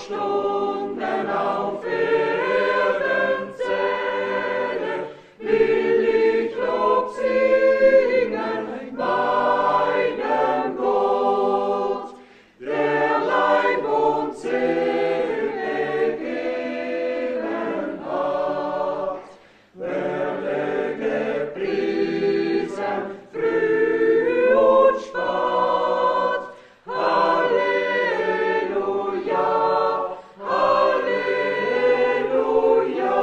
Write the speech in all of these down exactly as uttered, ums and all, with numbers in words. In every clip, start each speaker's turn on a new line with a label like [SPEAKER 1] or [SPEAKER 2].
[SPEAKER 1] Stunden auf Erden zähle, will ich Lob singen meinem Gott, der Leib und Seele gegeben hat. Werde gepriesen, früh und spät. Halleluja, Halleluja.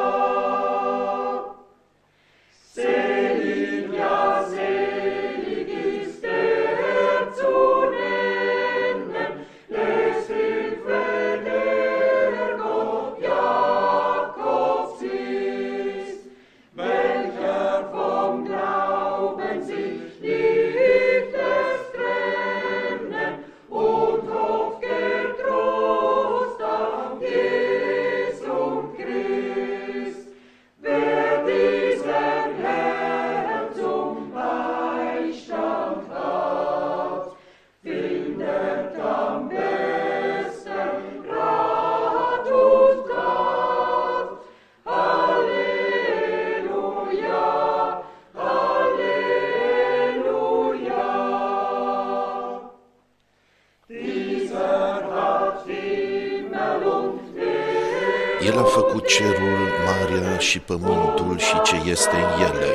[SPEAKER 1] Selig, ja selig ist der zu nennen, des Hilfe der Gott Jakobs ist, welcher vom Glauben sich nicht lässt trennen und hofft getrost auf Jesum Christ. Wer diesen Herrn zum Beistand hat, findet am besten Rat und Tat. Halleluja, Halleluja. Dieser hat Himmel und Erde.
[SPEAKER 2] El a făcut cerul, marea și pământul și ce este în ele.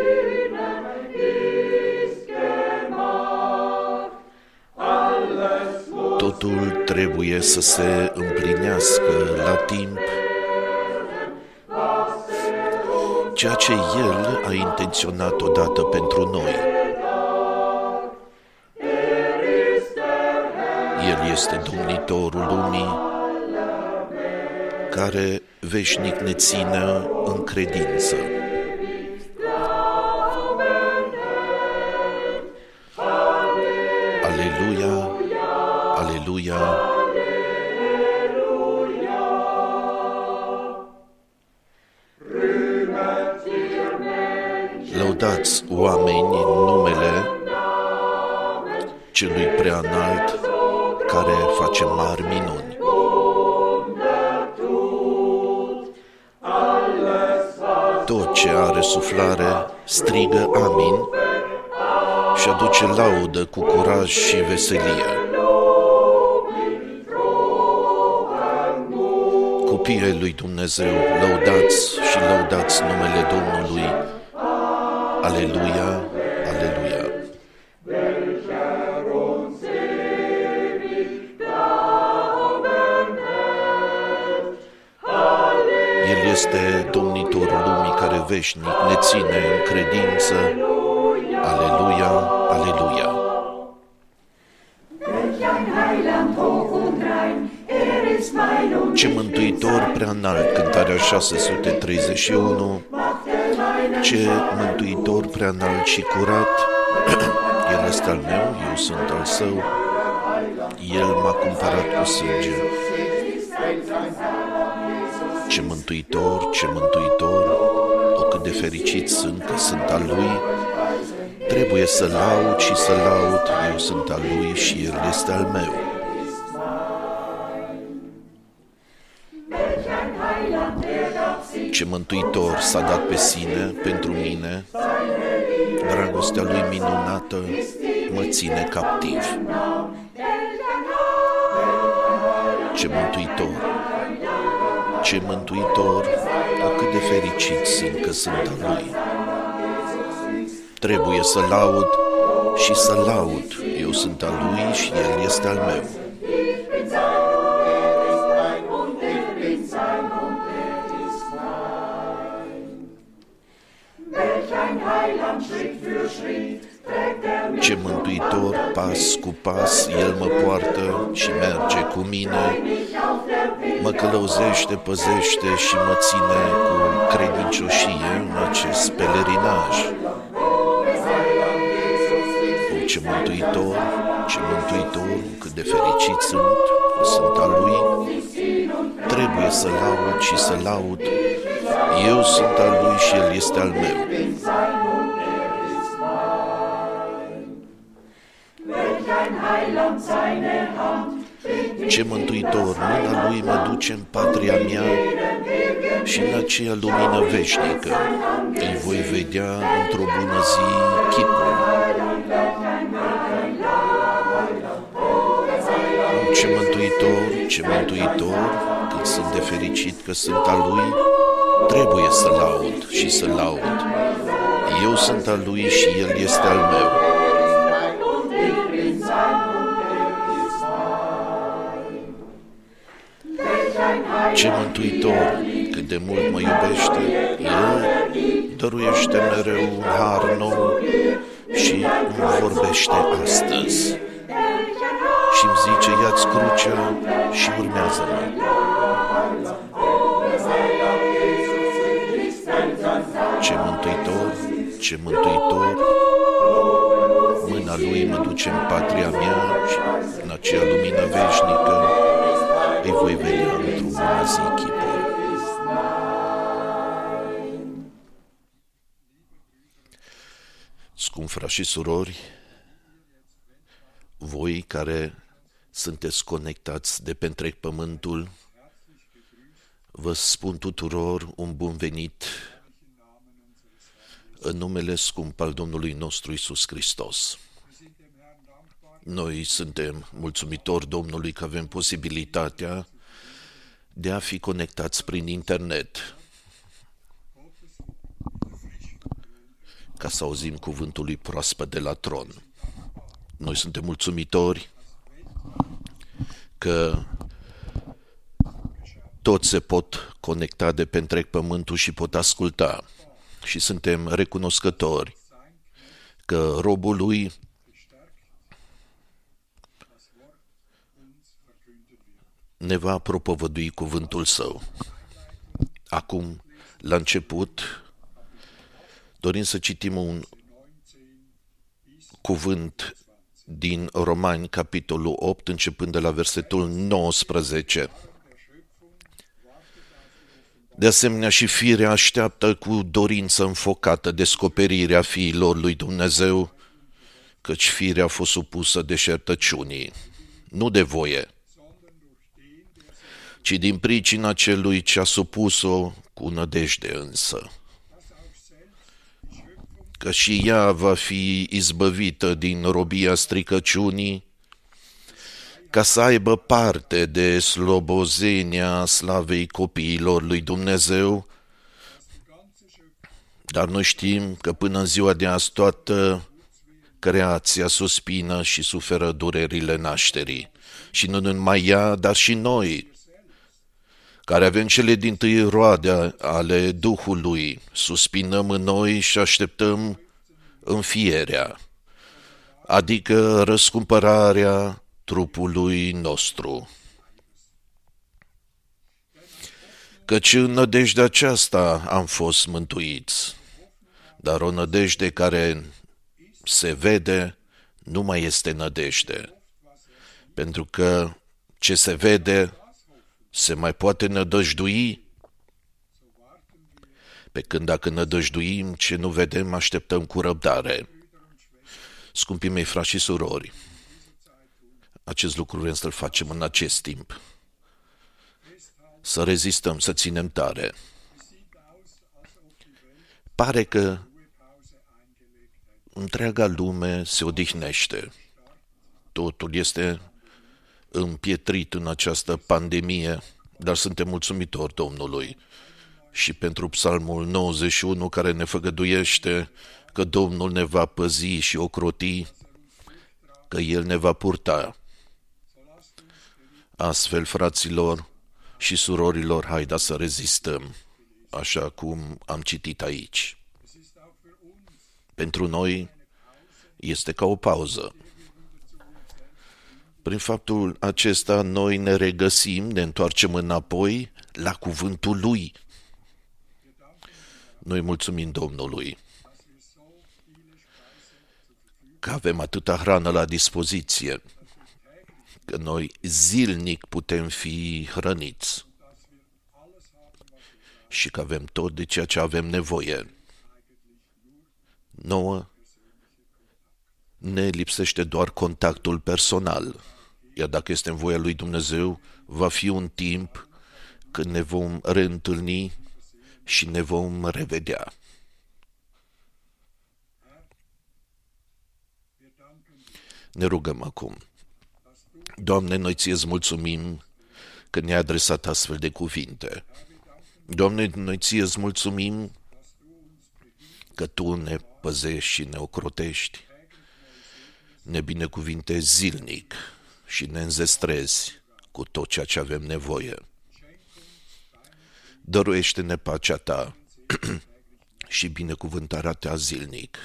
[SPEAKER 2] Totul trebuie să se împlinească la timp, ceea ce El a intenționat odată pentru noi. El este domnitorul lumii, care veșnic ne ține în credință. Aleluia, aleluia. Lăudați oameni în numele Celui Preanalt, care face mari minuni. Tot ce are suflare strigă amin și aduce laudă cu curaj și veselie. Copiii lui Dumnezeu, lăudați și lăudați numele Domnului. Aleluia, aleluia. El este domnitorul lumii care veșnic ne ține în credință. Aleluia, aleluia. Ce mântuitor preanalt, cântarea șase sute treizeci și unu. Ce mântuitor preanalt și curat. El este al meu, eu sunt al său. El m-a cumpărat cu sânge. Ce mântuitor, ce mântuitor, o cât de fericit sunt că sunt al lui. Trebuie să laud și să laud, eu sunt al lui și el este al meu. Ce mântuitor s-a dat pe sine pentru mine, dragostea lui minunată mă ține captiv. Ce mântuitor, ce mântuitor, o cât de fericit sunt că sunt al lui. Trebuie să laud și să laud, eu sunt al lui și el este al meu. Ce mântuitor, pas cu pas, el mă poartă și merge cu mine, mă călăuzește, păzește și mă ține cu credincioșie în acest pelerinaj. O, ce mântuitor, ce mântuitor, cât de fericit sunt, că sunt al lui. Trebuie să laud și să laud, eu sunt al lui și el este al meu. Ce mântuitor, mâna lui mă duce în patria mea și în aceea lumină veșnică. Îi voi vedea într-o bună zi chipul. Ce mântuitor, ce mântuitor, cât sunt de fericit că sunt al lui, trebuie să laud și să laud. Eu sunt al lui și el este al meu. Ce mântuitor, cât de mult mă iubește, el dăruiește mereu un har nou și îmi vorbește astăzi. Și îmi zice, ia-ți crucea și urmează-mă. Ce mântuitor, ce mântuitor, mâna lui mă duce în patria mea și în acea lumină veșnică îi voi vedea într-o bună zi chipul. Scumpi frați și surori, voi care sunteți conectați de pe întreg pământul, vă spun tuturor un bun venit în numele scump al Domnului nostru Iisus Hristos. Noi suntem mulțumitori Domnului că avem posibilitatea de a fi conectați prin internet, ca să auzim cuvântul lui proaspăt de la tron. Noi suntem mulțumitori că toți se pot conecta de pe întreg pământul și pot asculta. Și suntem recunoscători că robul lui ne va propovădui cuvântul său. Acum, la început, dorim să citim un cuvânt din Romani, capitolul opt, începând de la versetul nouăsprezece. De asemenea, și firea așteaptă cu dorință înfocată descoperirea fiilor lui Dumnezeu, căci firea a fost supusă deșertăciunii, nu de voie, ci din pricina celui ce a supus-o cu nădejde însă, că și ea va fi izbăvită din robia stricăciunii, ca să aibă parte de slobozenia slavei copiilor lui Dumnezeu, dar noi știm că până în ziua de azi toată creația suspină și suferă durerile nașterii. Și nu numai ea, dar și noi, care avem cele dintâi roade ale Duhului, suspinăm în noi și așteptăm înfierea, adică răscumpărarea trupului nostru. Căci în nădejdea aceasta am fost mântuiți, dar o nădejde care se vede nu mai este nădejde, pentru că ce se vede se mai poate nădăjdui, pe când dacă nădăjduim ce nu vedem, așteptăm cu răbdare. Scumpii mei frați și surori, acest lucru vrem să-l facem în acest timp. Să rezistăm, să ținem tare. Pare că întreaga lume se odihnește. Totul este împietrit în această pandemie, dar suntem mulțumitori Domnului și pentru Psalmul nouăzeci și unu care ne făgăduiește că Domnul ne va păzi și ocroti, că El ne va purta. Astfel, fraților și surorilor, haida să rezistăm, așa cum am citit aici. Pentru noi este ca o pauză. Prin faptul acesta noi ne regăsim, ne întoarcem înapoi la cuvântul Lui. Noi mulțumim Domnului că avem atâta hrană la dispoziție, că noi zilnic putem fi hrăniți și că avem tot de ceea ce avem nevoie. Nouă ne lipsește doar contactul personal, Iar dacă este în voia lui Dumnezeu, va fi un timp când ne vom reîntâlni și ne vom revedea. Ne rugăm acum. Doamne, noi ți-ți mulțumim că ne-ai adresat astfel de cuvinte. Doamne, noi ți-ți mulțumim că Tu ne păzești și ne ocrotești, ne binecuvintezi zilnic și ne înzestrezi cu tot ceea ce avem nevoie. Dăruiește-ne pacea Ta și binecuvântarea Ta zilnic.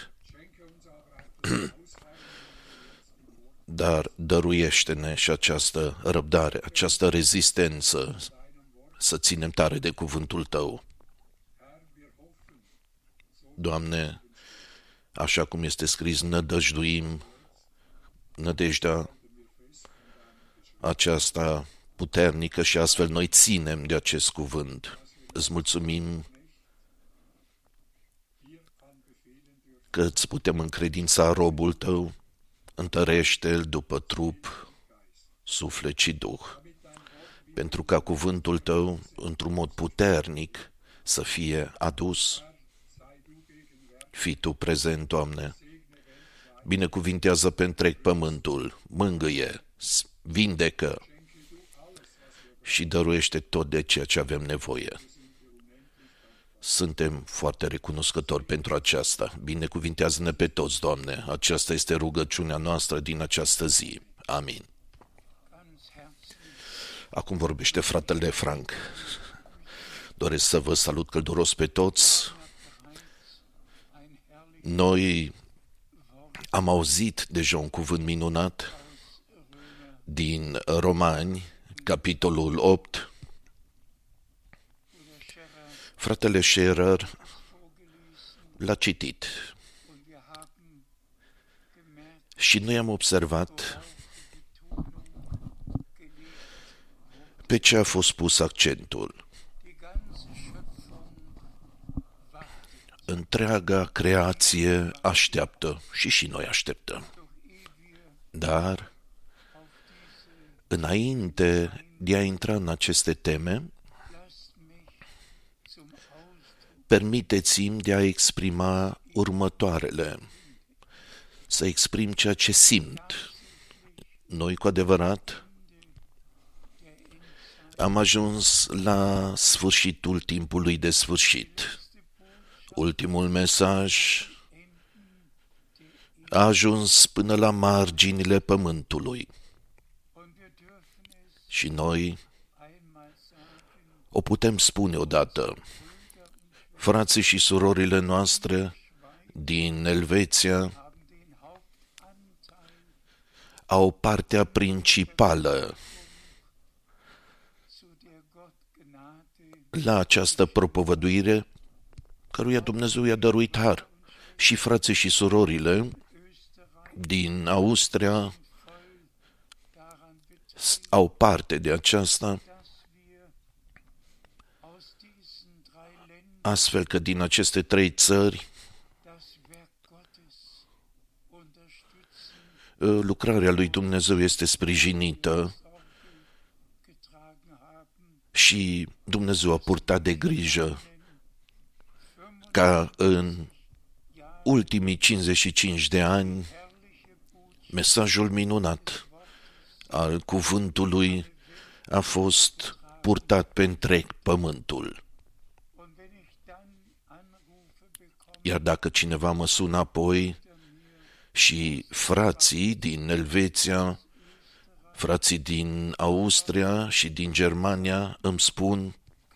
[SPEAKER 2] Dar dăruiește-ne și această răbdare, această rezistență, să ținem tare de cuvântul Tău. Doamne, așa cum este scris, nădăjduim, nădejdea aceasta puternică și astfel noi ținem de acest cuvânt. Îți mulțumim că îți putem încredința robul Tău, întărește-l după trup, suflet și duh, pentru ca cuvântul Tău, într-un mod puternic, să fie adus. Fii Tu prezent, Doamne, binecuvintează pe întreg pământul, mângâie, vindecă și dăruiește tot de ceea ce avem nevoie. Suntem foarte recunoscători pentru aceasta. Binecuvintează-ne pe toți, Doamne. Aceasta este rugăciunea noastră din această zi. Amin. Acum vorbește fratele Frank. Doresc să vă salut călduros pe toți. Noi am auzit deja un cuvânt minunat din Romani, capitolul opt. Fratele Scherer l-a citit și noi am observat pe ce a fost pus accentul. Întreaga creație așteaptă și și noi așteptăm. Dar, înainte de a intra în aceste teme, permiteți-mi de a exprima următoarele, să exprim ceea ce simt. Noi, cu adevărat, am ajuns la sfârșitul timpului de sfârșit. Ultimul mesaj a ajuns până la marginile pământului. Și noi o putem spune odată. Frații și surorile noastre din Elveția au partea principală la această propovăduire căruia Dumnezeu i-a dăruit har. Și frații și surorile din Austria au parte de aceasta, astfel că din aceste trei țări lucrarea lui Dumnezeu este sprijinită și Dumnezeu a purtat de grijă ca în ultimii cincizeci și cinci de ani mesajul minunat al cuvântului a fost purtat pe întreg pământul. Iar dacă cineva mă sună apoi și frații din Elveția, frații din Austria și din Germania îmi spun: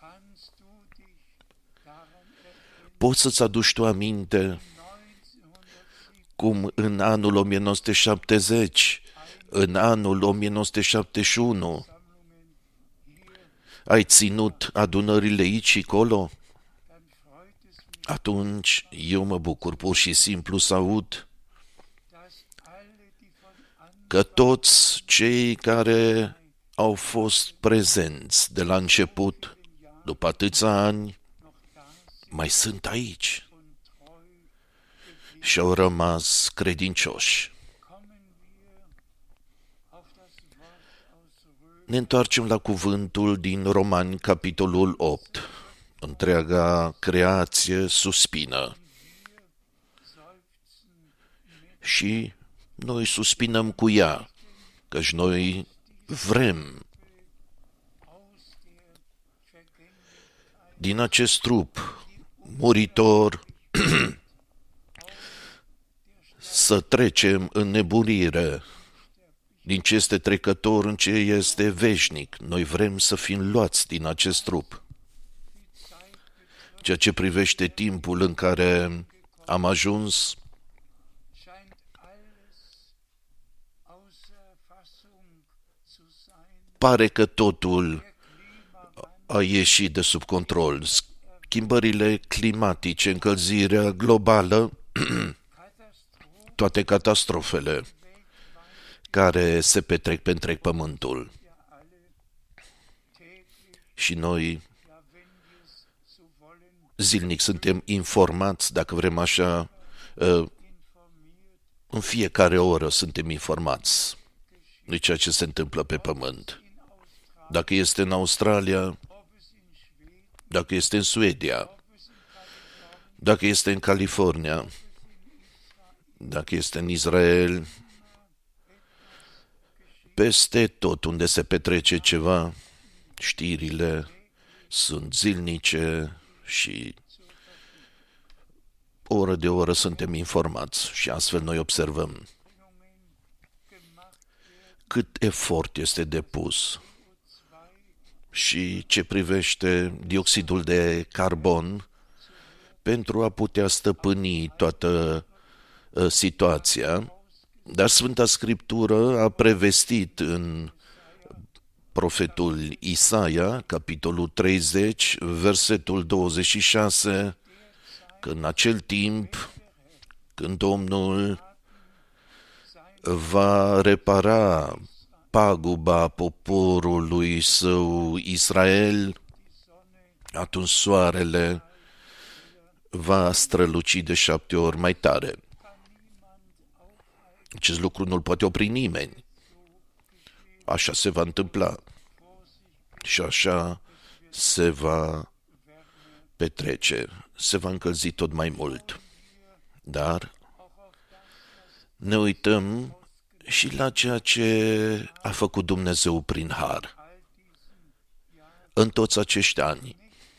[SPEAKER 2] poți să-ți aduci tu aminte cum în anul o mie nouă sute șaptezeci, în anul o mie nouă sute șaptezeci și unu, ai ținut adunările aici și colo? Atunci eu mă bucur pur și simplu să aud că toți cei care au fost prezenți de la început, după atâția ani, mai sunt aici și au rămas credincioși. Ne întoarcem la cuvântul din Romani, capitolul opt. Întreaga creație suspină. Și noi suspinăm cu ea, căci noi vrem din acest trup muritor să trecem în nebunire, din ce este trecător în ce este veșnic. Noi vrem să fim luați din acest trup. Ceea ce privește timpul în care am ajuns, pare că totul a ieșit de sub control. Schimbările climatice, încălzirea globală, toate catastrofele care se petrec pe întreg pământul. Și noi zilnic suntem informați, dacă vrem așa, în fiecare oră suntem informați de ceea ce se întâmplă pe pământ. Dacă este în Australia, dacă este în Suedia, dacă este în California, dacă este în Israel, peste tot unde se petrece ceva, știrile sunt zilnice și oră de oră suntem informați și astfel noi observăm cât efort este depus și ce privește dioxidul de carbon pentru a putea stăpâni toată uh, situația. Dar Sfânta Scriptură a prevestit în profetul Isaia, capitolul treizeci, versetul douăzeci și șase, că în acel timp, când Domnul va repara paguba poporului său Israel, atunci soarele va străluci de șapte ori mai tare. Acest lucru nu-l poate opri nimeni. Așa se va întâmpla. Și așa se va petrece. Se va încălzi tot mai mult. Dar ne uităm și la ceea ce a făcut Dumnezeu prin har. În toți acești ani.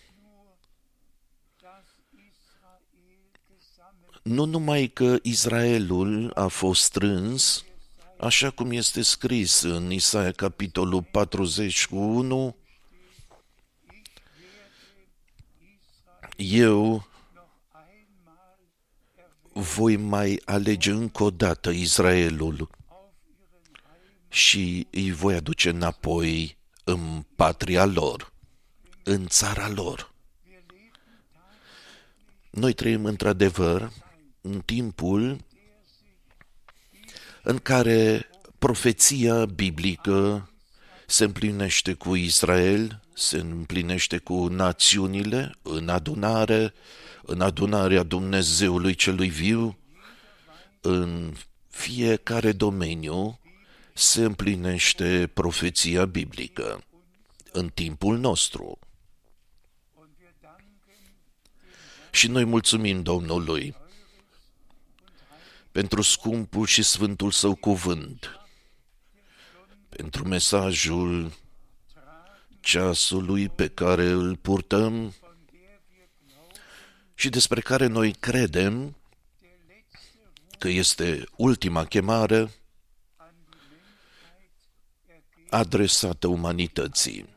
[SPEAKER 2] Nu numai că Israelul a fost strâns, așa cum este scris în Isaia capitolul patruzeci cu unu, eu voi mai alege încă o dată Israelul și îi voi aduce înapoi în patria lor, în țara lor. Noi trăim într-adevăr în timpul în care profeția biblică se împlinește cu Israel, se împlinește cu națiunile, în adunare, în adunarea Dumnezeului celui viu, în fiecare domeniu se împlinește profeția biblică, în timpul nostru. Și noi mulțumim Domnului pentru scumpul și sfântul său cuvânt, pentru mesajul ceasului pe care îl purtăm și despre care noi credem că este ultima chemare adresată umanității.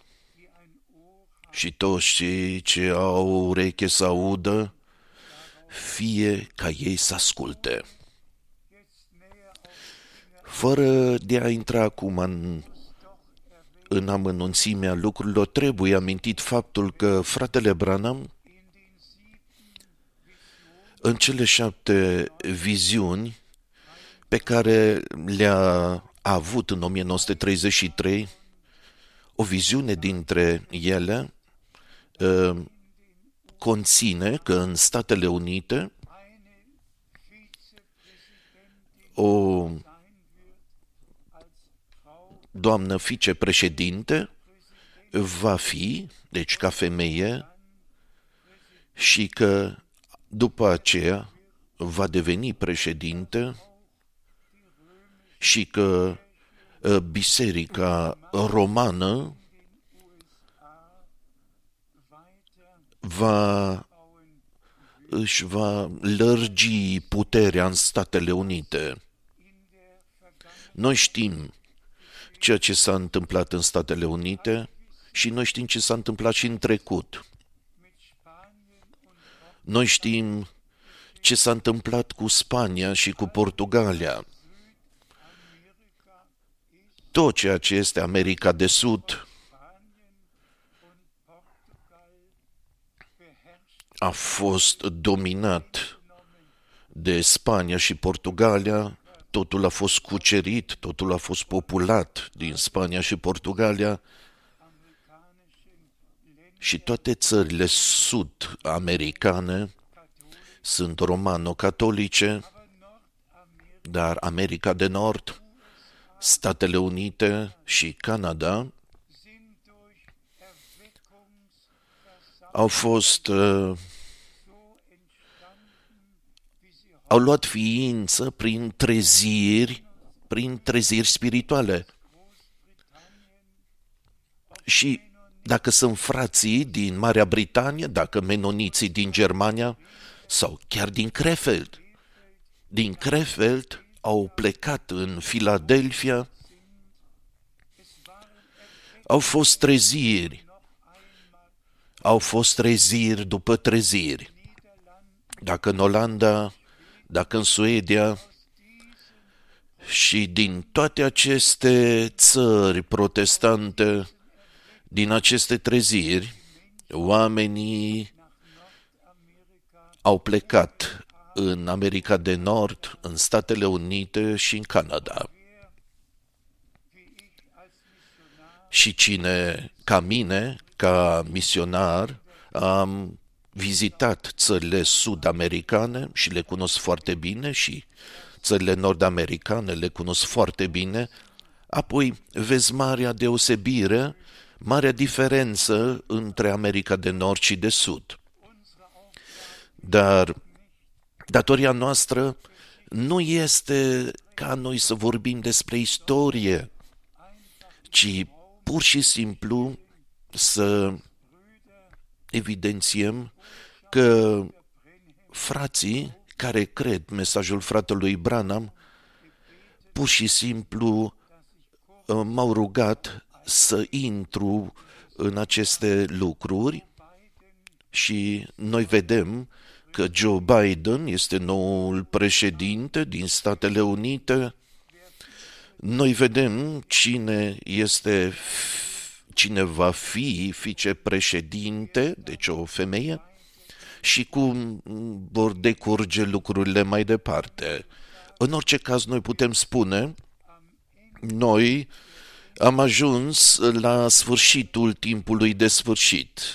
[SPEAKER 2] Și toți cei ce au ureche să audă, fie ca ei să asculte. Fără de a intra acum în, în amănunțimea lucrurilor, trebuie amintit faptul că fratele Branham, în cele șapte viziuni pe care le-a avut în o mie nouă sute treizeci și trei, o viziune dintre ele uh, conține că în Statele Unite o doamnă vicepreședinte va fi, deci ca femeie, și că după aceea va deveni președinte și că Biserica Romană va, își va lărgi puterea în Statele Unite. Noi știm ceea ce s-a întâmplat în Statele Unite și noi știm ce s-a întâmplat și în trecut. Noi știm ce s-a întâmplat cu Spania și cu Portugalia. Tot ceea ce este America de Sud a fost dominat de Spania și Portugalia, totul a fost cucerit, totul a fost populat din Spania și Portugalia și toate țările sud-americane sunt romano-catolice, dar America de Nord, Statele Unite și Canada au fost, uh, au luat ființă prin treziri, prin treziri spirituale. Și dacă sunt frații din Marea Britanie, dacă menoniții din Germania sau chiar din Krefeld, din Krefeld au plecat în Philadelphia, au fost treziri, au fost treziri după treziri. Dacă în Olanda, dacă în Suedia, și din toate aceste țări protestante, din aceste treziri, oamenii au plecat în America de Nord, în Statele Unite și în Canada. Și cine, ca mine, ca misionar, am vizitat țările sud-americane și le cunosc foarte bine și țările nord-americane le cunosc foarte bine, apoi vezi marea deosebire, marea diferență între America de Nord și de Sud. Dar datoria noastră nu este ca noi să vorbim despre istorie, ci pur și simplu să evidențiem că frații care cred mesajul fratelui Branham pur și simplu m-au rugat să intru în aceste lucruri și noi vedem că Joe Biden este noul președinte din Statele Unite. Noi vedem cine este, cine va fi vicepreședinte, deci o femeie, și cum vor decurge lucrurile mai departe. În orice caz, noi putem spune, noi am ajuns la sfârșitul timpului de sfârșit.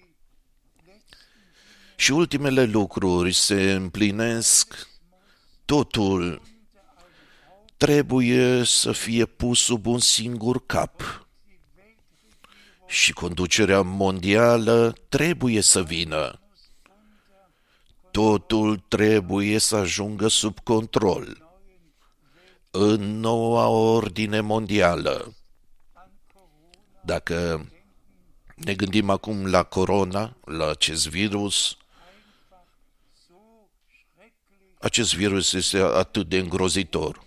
[SPEAKER 2] Și ultimele lucruri se împlinesc, totul trebuie să fie pus sub un singur cap. Și conducerea mondială trebuie să vină. Totul trebuie să ajungă sub control. În noua ordine mondială. Dacă ne gândim acum la corona, la acest virus, acest virus este atât de îngrozitor.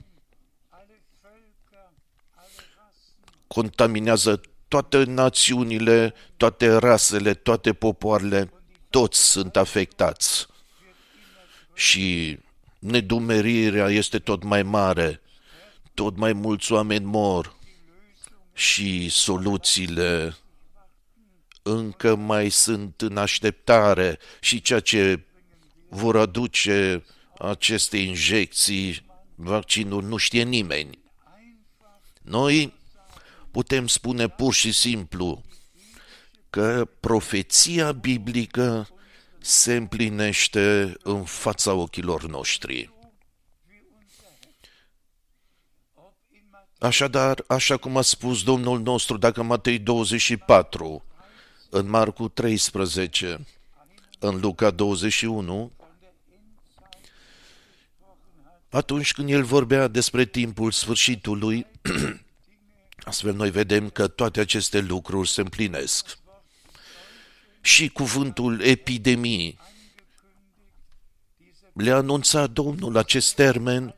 [SPEAKER 2] Contaminează toate națiunile, toate rasele, toate popoarele, toți sunt afectați. Și nedumerirea este tot mai mare, tot mai mulți oameni mor și soluțiile încă mai sunt în așteptare și ceea ce vor aduce aceste injecții, vaccinuri, nu știe nimeni. Noi putem spune pur și simplu că profeția biblică se împlinește în fața ochilor noștri. Așadar, așa cum a spus Domnul nostru, dacă Matei douăzeci și patru, în Marcu treisprezece, în Luca douăzeci și unu, atunci când el vorbea despre timpul sfârșitului, astfel noi vedem că toate aceste lucruri se împlinesc. Și cuvântul epidemie le-a anunțat Domnul, acest termen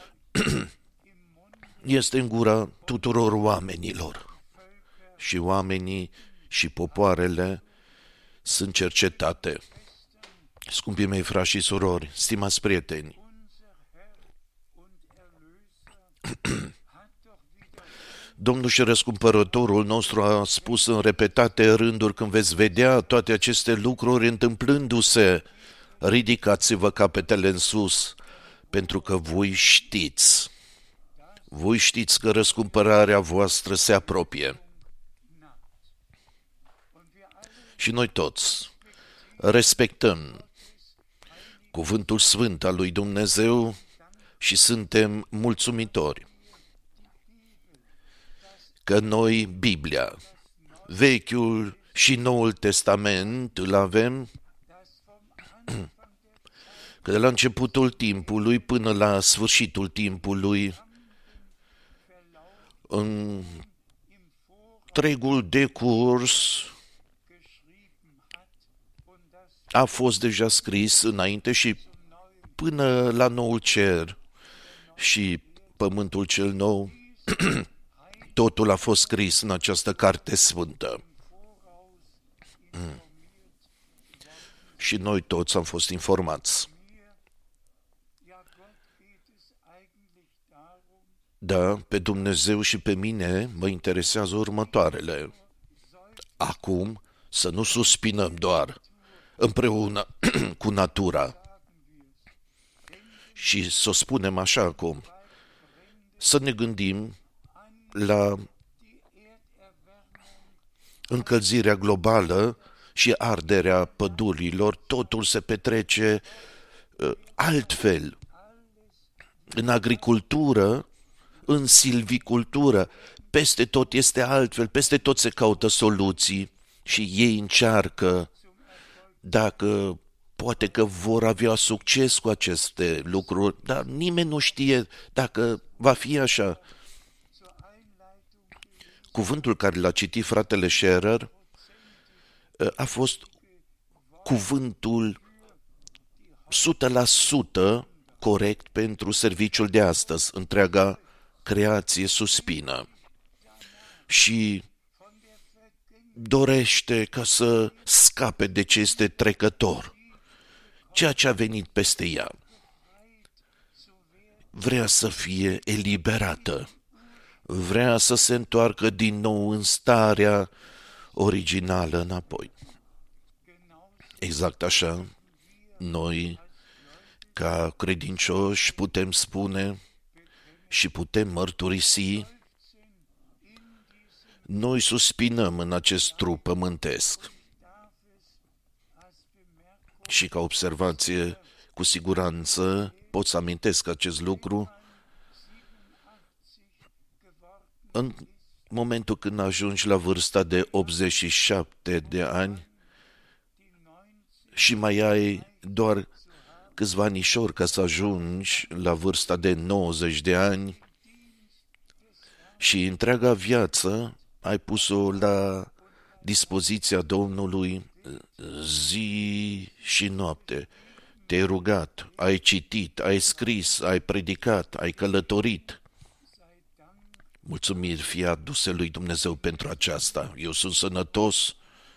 [SPEAKER 2] este în gura tuturor oamenilor. Și oamenii și popoarele sunt cercetate. Scumpii mei frați și surori, stimați prieteni, Domnul și Răscumpărătorul nostru a spus în repetate rânduri, când veți vedea toate aceste lucruri întâmplându-se, ridicați-vă capetele în sus, pentru că voi știți, voi știți că răscumpărarea voastră se apropie. Și noi toți respectăm cuvântul sfânt al lui Dumnezeu și suntem mulțumitori că noi, Biblia, Vechiul și Noul Testament, îl avem, că de la începutul timpului până la sfârșitul timpului, în întregul decurs a fost deja scris înainte și până la noul cer și pământul cel nou, totul a fost scris în această carte sfântă. Mm. Și noi toți am fost informați. Da, pe Dumnezeu și pe mine mă interesează următoarele. Acum să nu suspinăm doar împreună cu natura și să o spunem așa acum, să ne gândim la încălzirea globală și arderea pădurilor, totul se petrece uh, altfel. În agricultură, în silvicultură, peste tot este altfel, peste tot se caută soluții și ei încearcă, dacă poate că vor avea succes cu aceste lucruri, dar nimeni nu știe dacă va fi așa. Cuvântul care l-a citit fratele Scherer a fost cuvântul o sută la sută corect pentru serviciul de astăzi. Întreaga creație suspină și dorește ca să scape de ce este trecător, ceea ce a venit peste ea. Vrea să fie eliberată, vrea să se întoarcă din nou în starea originală înapoi. Exact așa, noi, ca credincioși, putem spune și putem mărturisi, noi suspinăm în acest trup pământesc. Și ca observație, cu siguranță, pot să amintesc acest lucru, în momentul când ajungi la vârsta de optzeci și șapte de ani și mai ai doar câțiva anișori ca să ajungi la vârsta de nouăzeci de ani și întreaga viață ai pus-o la dispoziția Domnului zi și noapte. Te-ai rugat, ai citit, ai scris, ai predicat, ai călătorit. Mulțumiri fie aduse lui Dumnezeu pentru aceasta. Eu sunt sănătos,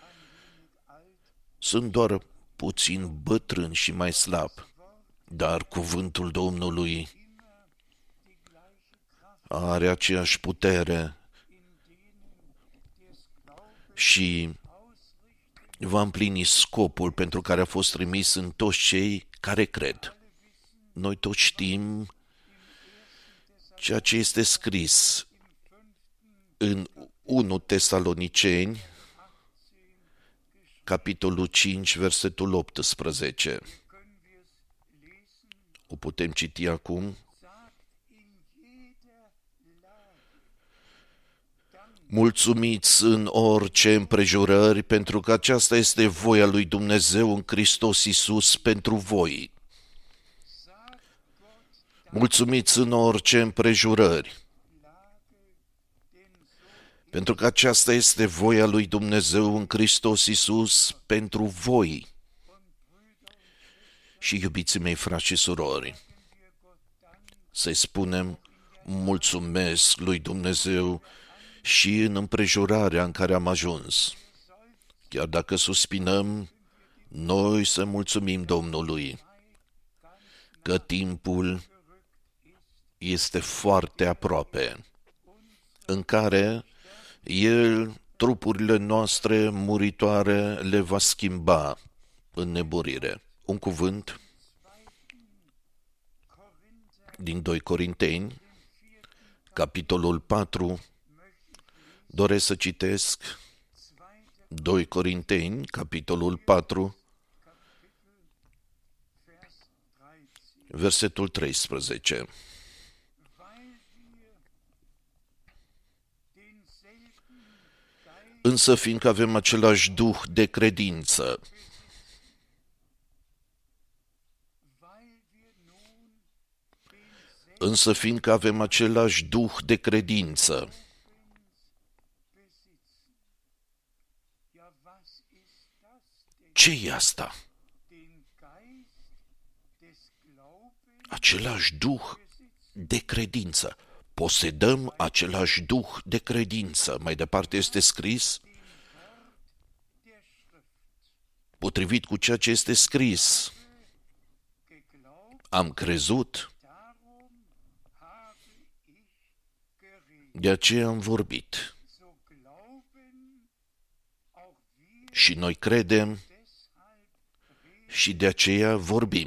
[SPEAKER 2] sunt doar puțin bătrân și mai slab, dar cuvântul Domnului are aceeași putere și va împlini scopul pentru care a fost trimis în toți cei care cred. Noi toți știm ceea ce este scris în unu Tesaloniceni, capitolul cinci, versetul optsprezece. O putem citi acum. Mulțumiți în orice împrejurări, pentru că aceasta este voia lui Dumnezeu în Hristos Iisus pentru voi. Mulțumiți în orice împrejurări, pentru că aceasta este voia lui Dumnezeu în Hristos Iisus pentru voi. Și iubiții mei, frați și surori, să-i spunem mulțumesc lui Dumnezeu și în împrejurarea în care am ajuns. Chiar dacă suspinăm, noi să mulțumim Domnului că timpul este foarte aproape, în care El trupurile noastre muritoare le va schimba în neburire. Un cuvânt din doi Corinteni, capitolul patru, doresc să citesc doi Corinteni, capitolul patru, versetul treisprezece. Însă fiindcă avem același duh de credință, însă fiindcă avem același duh de credință, ce e asta? Același duh de credință. Posedăm același duh de credință. Mai departe este scris, potrivit cu ceea ce este scris, am crezut, de aceea am vorbit. Și noi credem și de aceea vorbim.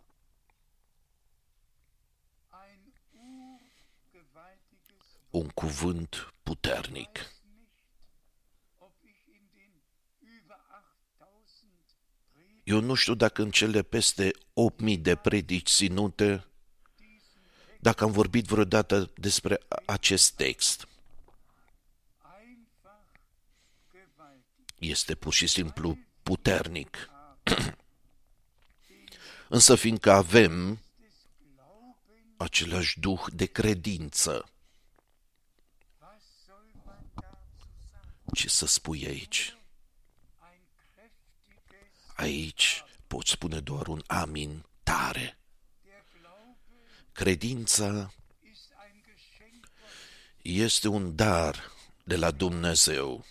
[SPEAKER 2] Un cuvânt puternic. Eu nu știu dacă în cele peste opt mii de predici ținute, dacă am vorbit vreodată despre acest text. Este pur și simplu puternic. Însă fiindcă avem același duh de credință, ce să spui aici? Aici poți spune doar un amin tare. Credința este un dar de la Dumnezeu.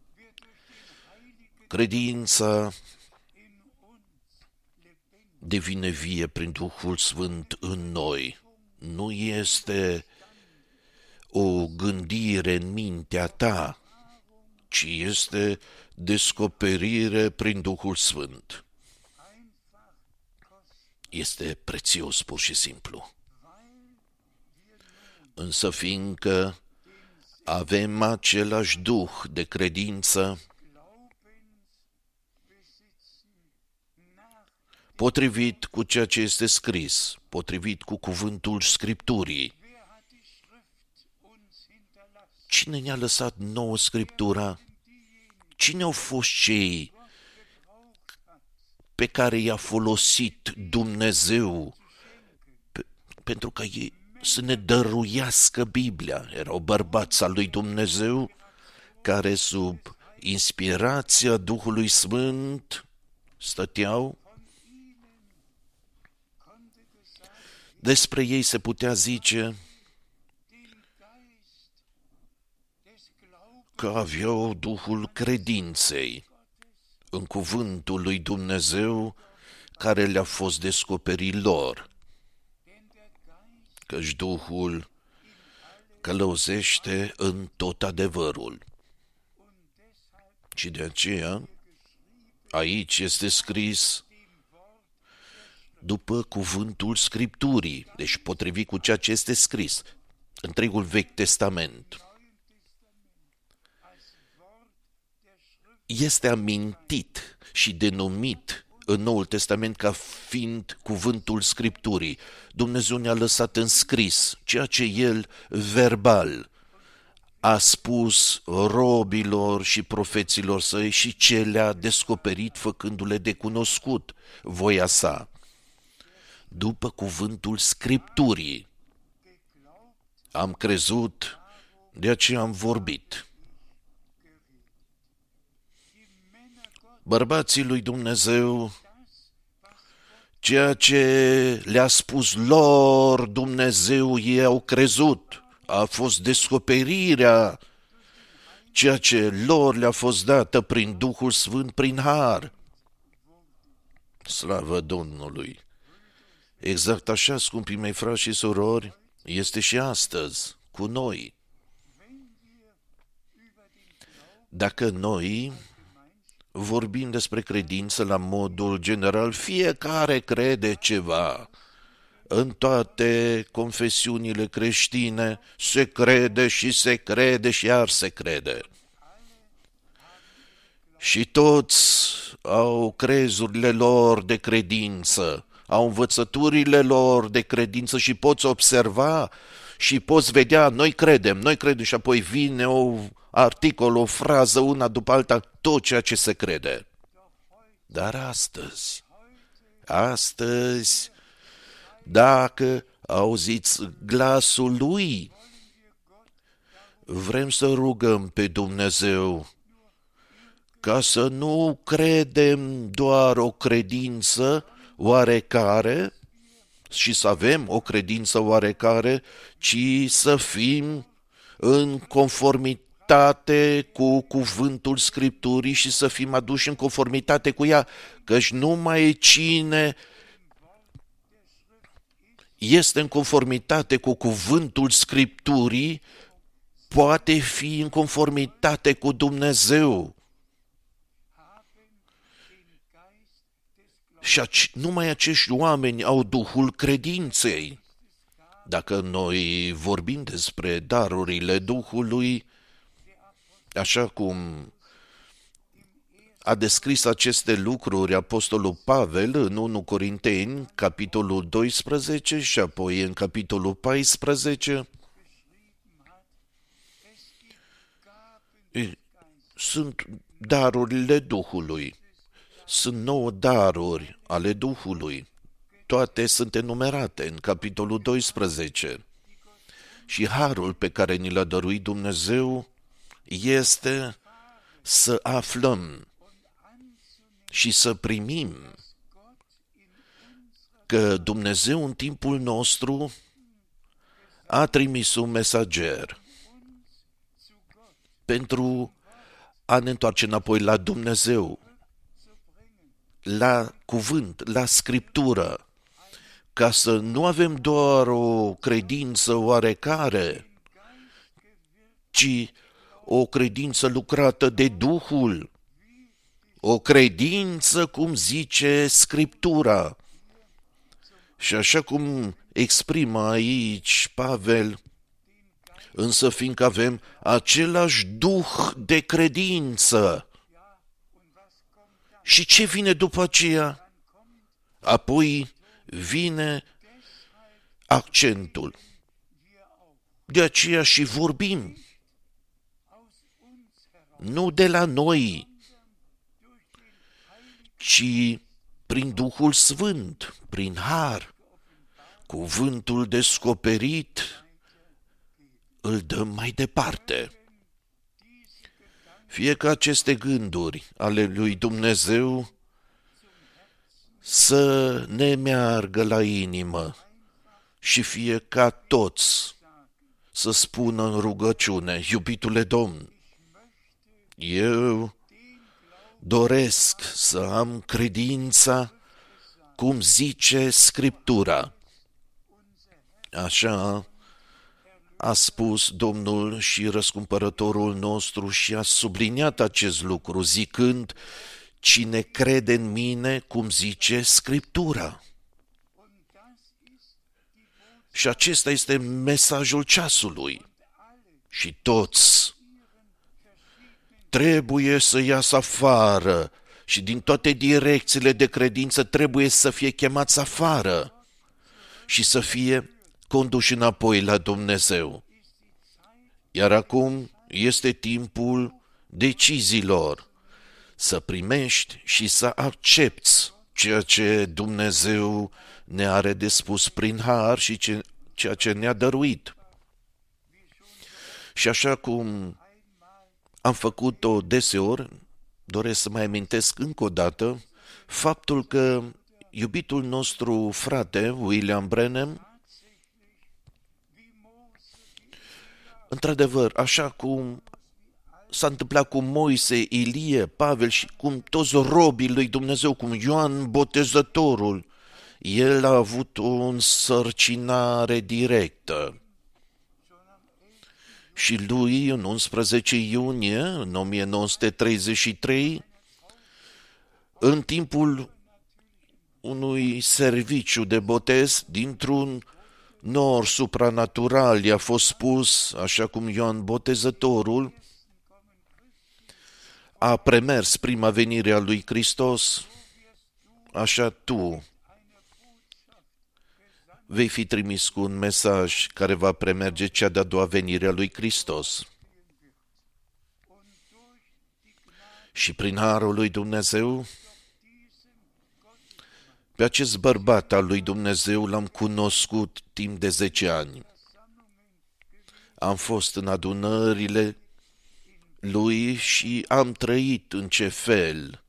[SPEAKER 2] Credința devine vie prin Duhul Sfânt în noi. Nu este o gândire în mintea ta, ci este descoperire prin Duhul Sfânt. Este prețios pur și simplu. Însă fiindcă avem același duh de credință, potrivit cu ceea ce este scris, potrivit cu cuvântul Scripturii. Cine ne-a lăsat nouă Scriptura? Cine au fost cei pe care i-a folosit Dumnezeu pe, pentru ca ei să ne dăruiască Biblia? Erau bărbați al lui Dumnezeu care sub inspirația Duhului Sfânt stăteau. Despre ei se putea zice că aveau Duhul credinței în cuvântul lui Dumnezeu care le-a fost descoperit lor, căci Duhul călăuzește în tot adevărul. Și de aceea, aici este scris după cuvântul Scripturii, deci potrivit cu ceea ce este scris, întregul Vechi Testament. Este amintit și denumit în Noul Testament ca fiind cuvântul Scripturii. Dumnezeu ne-a lăsat în scris ceea ce El verbal a spus robilor și profeților săi și ce le-a descoperit făcându-le de cunoscut voia sa, după cuvântul Scripturii. Am crezut, de aceea am vorbit. Bărbații lui Dumnezeu, ceea ce le-a spus lor Dumnezeu, ei au crezut. A fost descoperirea, ceea ce lor le-a fost dată prin Duhul Sfânt, prin har. Slavă Domnului! Exact așa, scumpii mei frați și surori, este și astăzi cu noi. Dacă noi vorbim despre credință la modul general, fiecare crede ceva. În toate confesiunile creștine se crede și se crede și iar se crede. Și toți au crezurile lor de credință, au învățăturile lor de credință și poți observa și poți vedea, noi credem, noi credem și apoi vine o articol, o frază, una după alta, tot ceea ce se crede. Dar astăzi, astăzi, dacă auziți glasul lui, vrem să rugăm pe Dumnezeu ca să nu credem doar o credință oarecare și să avem o credință oarecare, ci să fim în conformitate cu cuvântul Scripturii și să fim aduși în conformitate cu ea, căci numai cine este în conformitate cu cuvântul Scripturii poate fi în conformitate cu Dumnezeu. Și numai acești oameni au Duhul credinței. Dacă noi vorbim despre darurile Duhului, așa cum a descris aceste lucruri Apostolul Pavel în întâi Corinteni, capitolul doisprezece și apoi în capitolul paisprezece, sunt darurile Duhului. Sunt nouă daruri ale Duhului. Toate sunt enumerate în capitolul doisprezece. Și harul pe care ni l-a dăruit Dumnezeu este să aflăm și să primim că Dumnezeu în timpul nostru a trimis un mesager pentru a ne întoarce înapoi la Dumnezeu, la cuvânt, la Scriptură, ca să nu avem doar o credință oarecare, ci o credință lucrată de Duhul, o credință cum zice Scriptura. Și așa cum exprimă aici Pavel, însă fiindcă avem același Duh de credință. Și ce vine după aceea? Apoi vine accentul. De aceea și vorbim. Nu de la noi, ci prin Duhul Sfânt, prin har. Cuvântul descoperit îl dăm mai departe. Fie ca aceste gânduri ale lui Dumnezeu să ne meargă la inimă și fie ca toți să spună în rugăciune, iubitule Domn, eu doresc să am credința cum zice Scriptura. Așa a spus Domnul și răscumpărătorul nostru și a subliniat acest lucru, zicând, cine crede în mine, cum zice Scriptura. Și acesta este mesajul ceasului. Și toți trebuie să iasă afară și din toate direcțiile de credință trebuie să fie chemați afară și să fie conduși înapoi la Dumnezeu. Iar acum este timpul deciziilor, să primești și să accepți ceea ce Dumnezeu ne are de spus prin har și ce, ceea ce ne-a dăruit. Și așa cum am făcut-o deseori, doresc să mai amintesc încă o dată faptul că iubitul nostru frate, William Branham, într-adevăr, așa cum s-a întâmplat cu Moise, Ilie, Pavel și cum toți robii lui Dumnezeu, cum Ioan Botezătorul, el a avut o însărcinare directă. Și lui, în unsprezece iunie, în o mie nouă sute treizeci și trei, în timpul unui serviciu de botez, dintr-un nor supranatural, i-a fost spus, așa cum Ioan Botezătorul a premers prima venire a lui Hristos, așa tu vei fi trimis cu un mesaj care va premerge cea de-a doua venire a lui Hristos. Și prin harul lui Dumnezeu, pe acest bărbat al lui Dumnezeu l-am cunoscut timp de zece ani. Am fost în adunările lui și am trăit în ce fel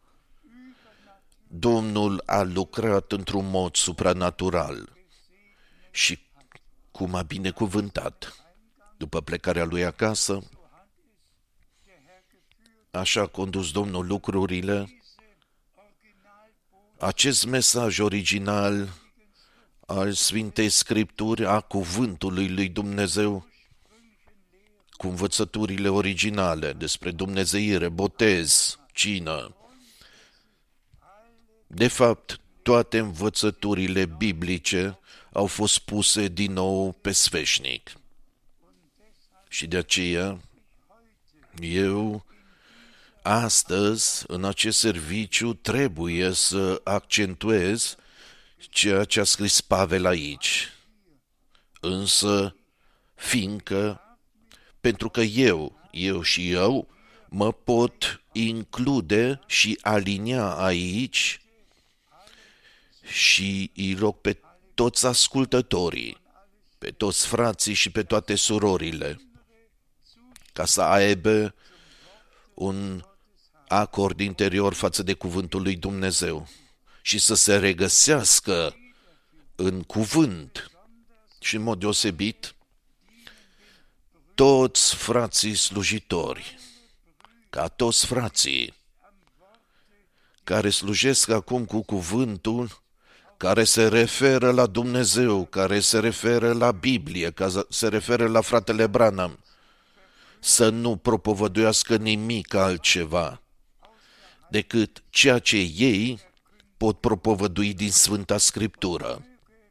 [SPEAKER 2] Domnul a lucrat într-un mod supranatural și cum a binecuvântat. După plecarea lui acasă, așa a condus Domnul lucrurile. Acest mesaj original al Sfintei Scripturi, a cuvântului lui Dumnezeu, cu învățăturile originale despre dumnezeire, botez, cină. De fapt, toate învățăturile biblice au fost puse din nou pe sfeșnic. Și de aceea, eu, astăzi, în acest serviciu, trebuie să accentuez ceea ce a scris Pavel aici. Însă, fiindcă, pentru că eu, eu și eu, mă pot include și alinia aici și îi rog pe toți ascultătorii, pe toți frații și pe toate surorile, ca să aibă un acord interior față de cuvântul lui Dumnezeu și să se regăsească în cuvânt și în mod deosebit toți frații slujitori, ca toți frații care slujesc acum cu cuvântul, care se referă la Dumnezeu, care se referă la Biblie, care se referă la fratele Branham, să nu propovăduiască nimic altceva decât ceea ce ei pot propovădui din Sfânta Scriptură.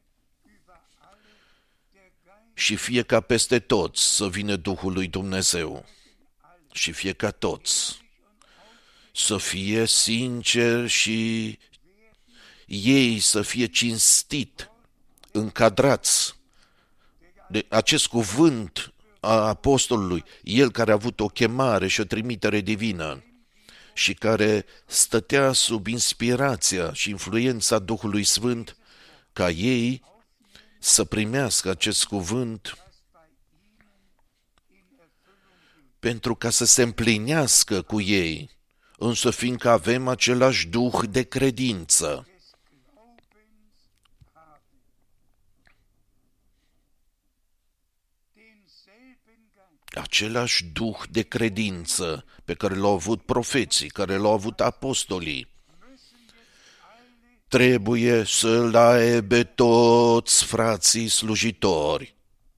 [SPEAKER 2] Și fie ca peste toți să vină Duhul lui Dumnezeu și fie ca toți să fie sinceri și ei să fie cinstit, încadrați de acest cuvânt a apostolului, el care a avut o chemare și o trimitere divină și care stătea sub inspirația și influența Duhului Sfânt, ca ei să primească acest cuvânt pentru ca să se împlinească cu ei, însă fiindcă avem același duh de credință. Același duh de credință pe care l-au avut profeții, care l-au avut apostolii, trebuie să-l aibă toți frații slujitori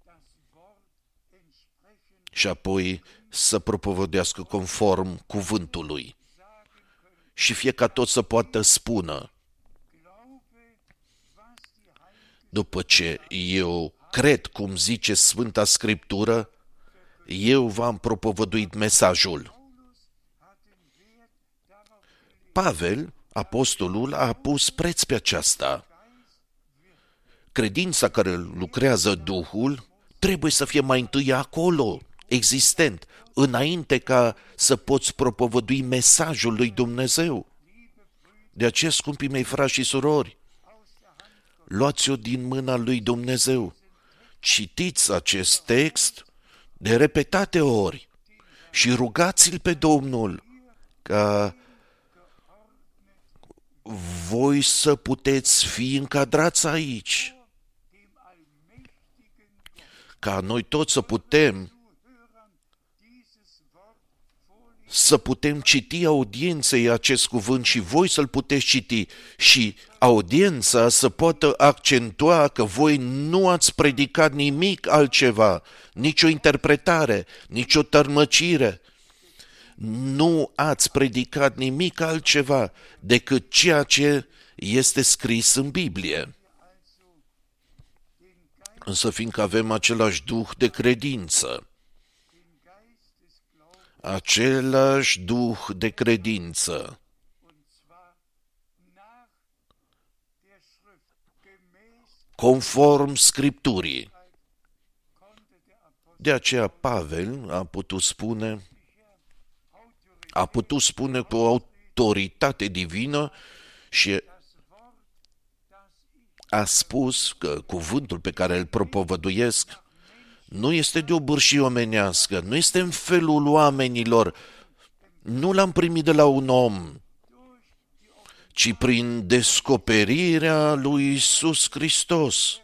[SPEAKER 2] și apoi să propovădească conform cuvântului și fie ca tot să poată spună: după ce eu cred cum zice Sfânta Scriptură, eu v-am propovăduit mesajul. Pavel, apostolul, a pus preț pe aceasta. Credința care lucrează Duhul trebuie să fie mai întâi acolo, existent, înainte ca să poți propovădui mesajul lui Dumnezeu. De aceea, scumpii mei frați și surori, luați-o din mâna lui Dumnezeu. Citiți acest text de repetate ori și rugați-l pe Domnul ca voi să puteți fi încadrați aici, ca noi toți să putem să putem citi audienței acest cuvânt și voi să-l puteți citi și audiența să poată accentua că voi nu ați predicat nimic altceva, nicio interpretare, nicio tărmăcire. Nu ați predicat nimic altceva decât ceea ce este scris în Biblie. Însă fiindcă avem același duh de credință, același duh de credință, conform Scripturii. De aceea Pavel a putut spune, a putut spune cu o autoritate divină și a spus că cuvântul pe care îl propovăduiesc nu este de o bârșie omenească, nu este în felul oamenilor, nu l-am primit de la un om, ci prin descoperirea lui Iisus Hristos.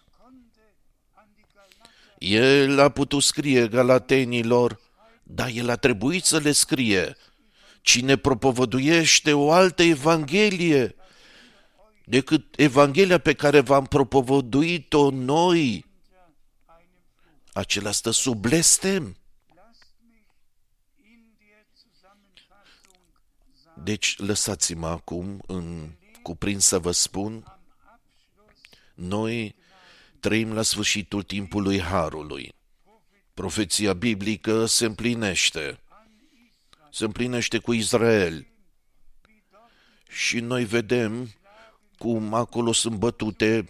[SPEAKER 2] El a putut scrie Galatenilor, dar el a trebuit să le scrie. Cine propovăduiește o altă evanghelie decât evanghelia pe care v-am propovăduit-o noi, acela stă sub blestem. Deci, lăsați-mă acum în cuprins să vă spun, noi trăim la sfârșitul timpului Harului. Profeția biblică se împlinește. Se împlinește cu Israel. Și noi vedem cum acolo sunt bătute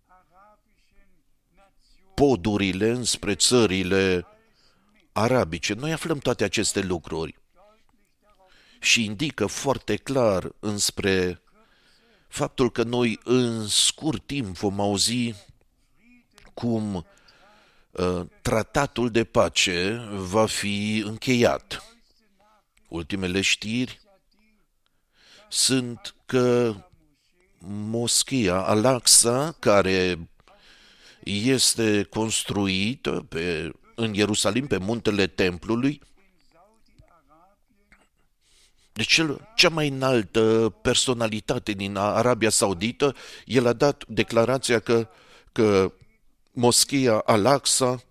[SPEAKER 2] podurile înspre țările arabice. Noi aflăm toate aceste lucruri și indică foarte clar înspre faptul că noi în scurt timp vom auzi cum uh, tratatul de pace va fi încheiat. Ultimele știri sunt că moscheea Al-Aqsa, care este construită pe, în Ierusalim, pe muntele templului, de cel, cea mai înaltă personalitate din Arabia Saudită, el a dat declarația că, că moscheea Al-Aqsa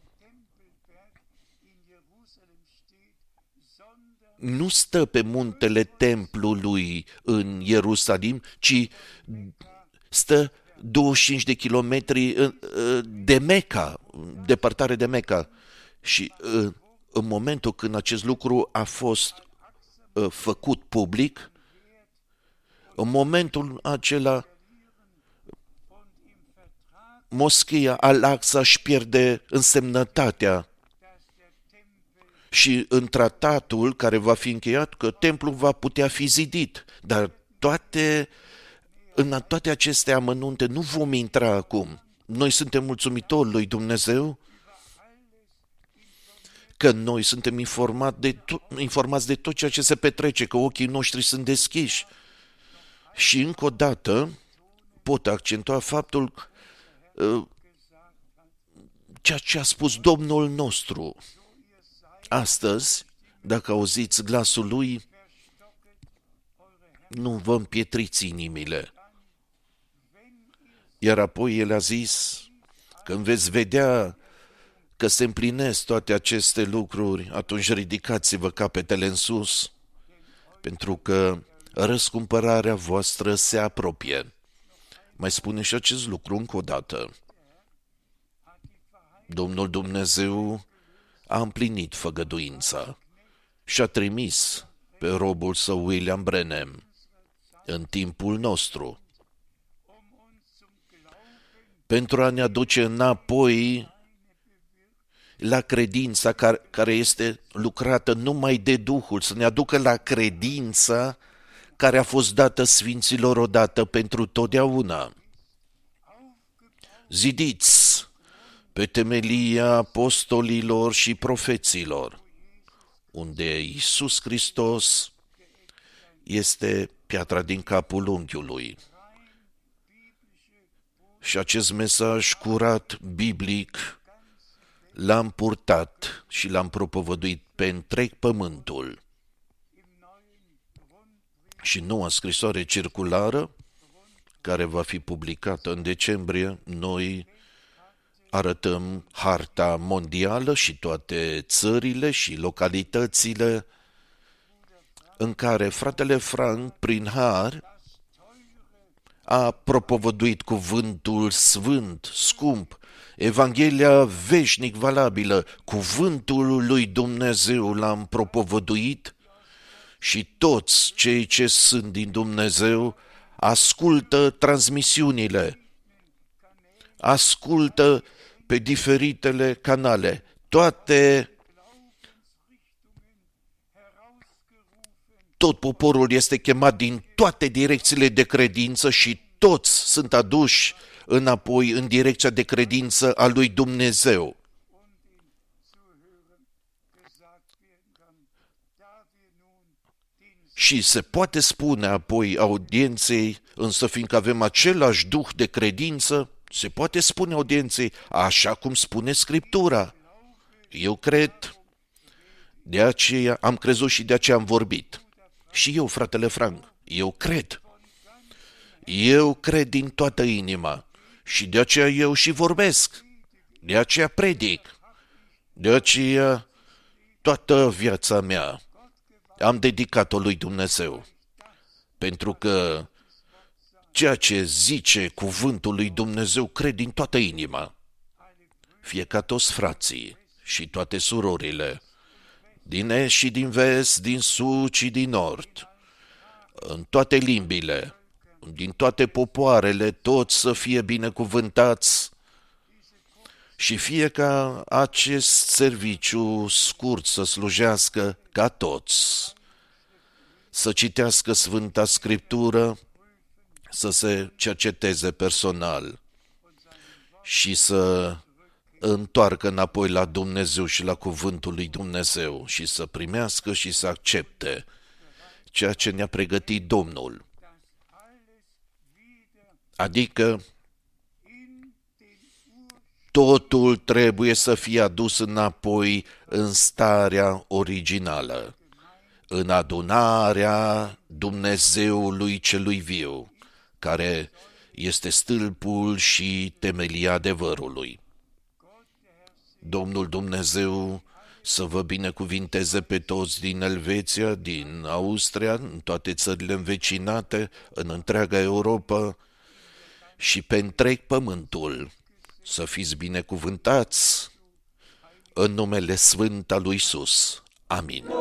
[SPEAKER 2] nu stă pe muntele templului în Ierusalim, ci stă douăzeci și cinci de kilometri de Meca, depărtare de Meca. Și în momentul când acest lucru a fost făcut public, în momentul acela moscheea Al-Aqsa își pierde însemnătatea și în tratatul care va fi încheiat că templul va putea fi zidit, dar toate, în toate aceste amănunte nu vom intra acum. Noi suntem mulțumitori lui Dumnezeu că noi suntem informat de to- informați de tot ceea ce se petrece, că ochii noștri sunt deschiși. Și încă o dată pot accentua faptul uh, ceea ce a spus Domnul nostru. Astăzi, dacă auziți glasul lui, nu vă împietriți inimile. Iar apoi el a zis, când veți vedea că se împlinesc toate aceste lucruri, atunci ridicați-vă capetele în sus, pentru că răscumpărarea voastră se apropie. Mai spune și acest lucru încă o dată. Domnul Dumnezeu a împlinit făgăduința și a trimis pe robul său William Branham în timpul nostru pentru a ne aduce înapoi la credința care, care este lucrată numai de Duhul, să ne aducă la credința care a fost dată sfinților odată pentru totdeauna. Zidiți pe temelia apostolilor și profeților, unde Iisus Hristos este piatra din capul unghiului. Și acest mesaj curat, biblic, l-am purtat și l-am propovăduit pe întreg pământul. Și noua scrisoare circulară, care va fi publicată în decembrie, noi arătăm harta mondială și toate țările și localitățile în care fratele Frank, prin har, a propovăduit cuvântul sfânt, scump, Evanghelia veșnic valabilă, cuvântul lui Dumnezeu l-am propovăduit și toți cei ce sunt din Dumnezeu ascultă transmisiunile, ascultă pe diferitele canale, toate, tot poporul este chemat din toate direcțiile de credință și toți sunt aduși înapoi în direcția de credință a lui Dumnezeu. Și se poate spune apoi audienței, însă fiindcă avem același duh de credință, se poate spune audienței, așa cum spune Scriptura. Eu cred, de aceea am crezut și de aceea am vorbit. Și eu, fratele Frank, eu cred. Eu cred din toată inima și de aceea eu și vorbesc. De aceea predic. De aceea toată viața mea am dedicat-o lui Dumnezeu. Pentru că ceea ce zice cuvântul lui Dumnezeu cred din toată inima. Fie ca toți frații și toate surorile, din est și din vest, din sud și din nord, în toate limbile, din toate popoarele, toți să fie binecuvântați și fie ca acest serviciu scurt să slujească ca toți, să citească Sfânta Scriptură, să se cerceteze personal și să întoarcă înapoi la Dumnezeu și la cuvântul lui Dumnezeu și să primească și să accepte ceea ce ne-a pregătit Domnul. Adică totul trebuie să fie adus înapoi în starea originală, în adunarea Dumnezeului celui viu, care este stâlpul și temelia adevărului. Domnul Dumnezeu să vă binecuvinteze pe toți din Elveția, din Austria, în toate țările învecinate, în întreaga Europa și pe întreg pământul. Să fiți binecuvântați în numele sfânt al lui Iisus. Amin.